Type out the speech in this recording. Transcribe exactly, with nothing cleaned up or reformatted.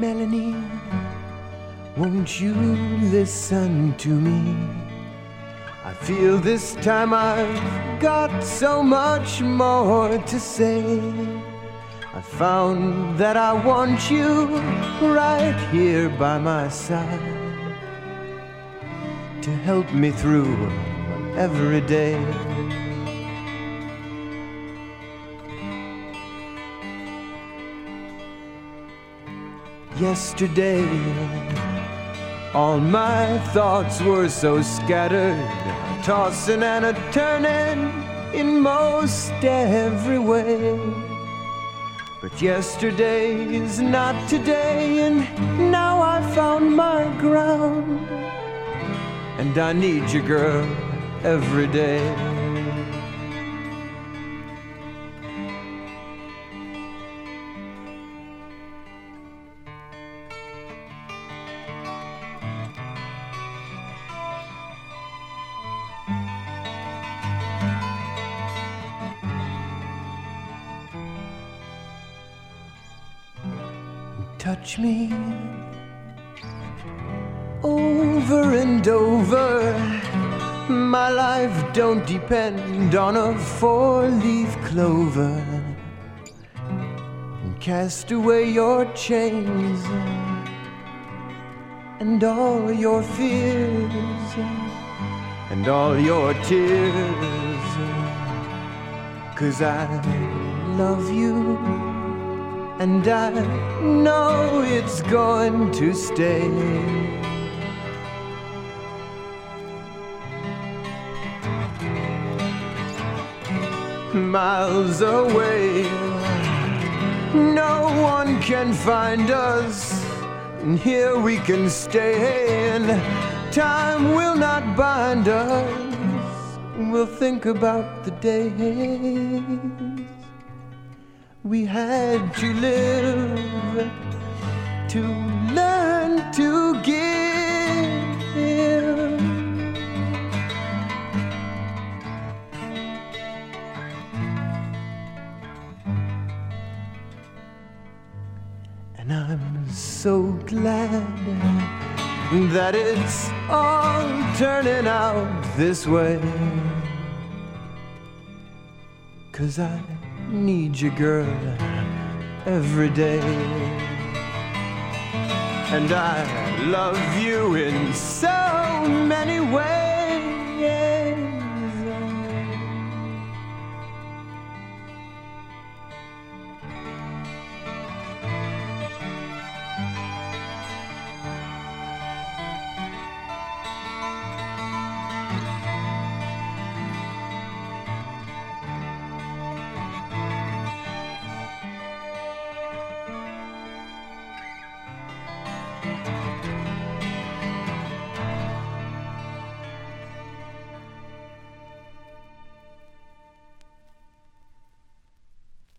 Melanie, won't you listen to me? I feel this time I've got so much more to say. I found that I want you right here by my side to help me through every day. Yesterday, all my thoughts were so scattered, tossing and a-turning in most every way. But yesterday is not today, and now I found my ground, and I need you, girl, every day. Touch me over and over. My life don't depend on a four-leaf clover. And cast away your chains and all your fears and all your tears, 'cause I love you, and I know it's going to stay. Miles away, no one can find us, and here we can stay, and time will not bind us. We'll think about the days we had to live, to learn to give. And I'm so glad that it's all turning out this way, 'cause I need you, girl, every day. And I love you in so many ways.